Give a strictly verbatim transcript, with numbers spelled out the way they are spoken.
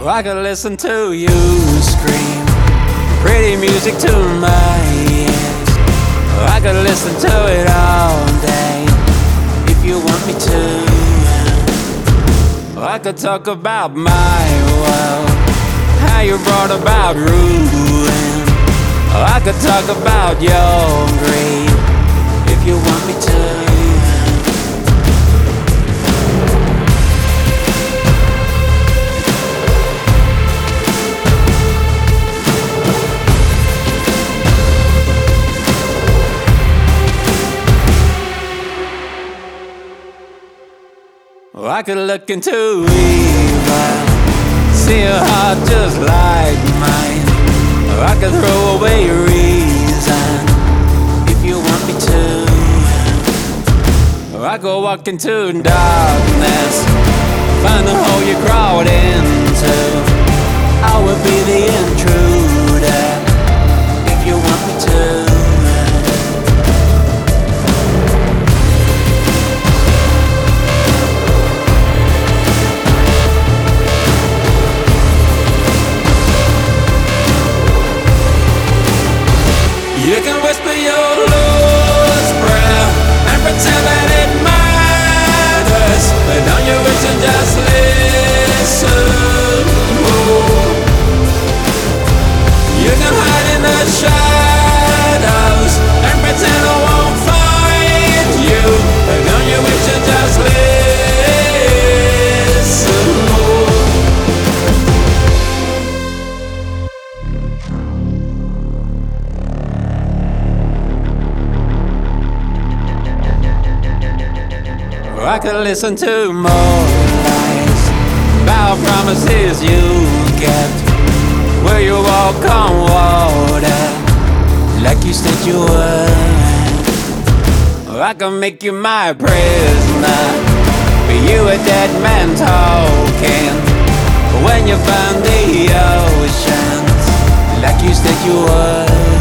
I could listen to you scream pretty music to my ears. I could listen to it all day if you want me to. I could talk about my world, how you brought about ruin. I could talk about your greed if you want me to. I could look into evil, see a heart just like mine. I could throw away reason if you want me to. I could walk into darkness, find the hole you crawled into. I would be the intruder if you want me to. You can whisper your Lord's Prayer and pretend that it matters, but don't you wish to just listen? Ooh. You can hide in the shadows and pretend I won't find you, but don't you wish to just listen? Ooh. I could listen to more lies about promises you kept, where you walk on water like you said you would. Or I could make you my prisoner, but you a dead man talking when you found the oceans like you said you would.